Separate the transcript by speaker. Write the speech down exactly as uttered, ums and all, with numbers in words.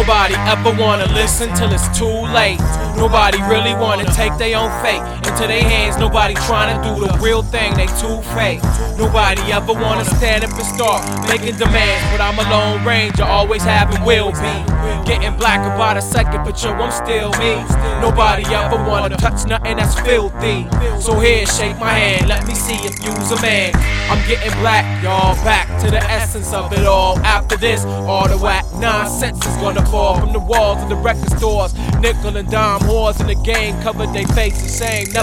Speaker 1: Nobody ever wanna listen till it's too late. Nobody really wanna take their own fate into their hands. Nobody tryna do the real thing, they too fake. Nobody ever wanna stand up and start making demands, but I'm a lone ranger, always have and will be. Getting blacker by the second, but yo, I'm still me. Nobody ever wanna touch nothing that's filthy. So here, shake my hand, let me see if you's a man. I'm getting black, y'all, back to the essence of it all. After this, all the whack nonsense is gonna fall from the walls of the record stores. Nickel and dime whores in the game covered they faces, saying nothing.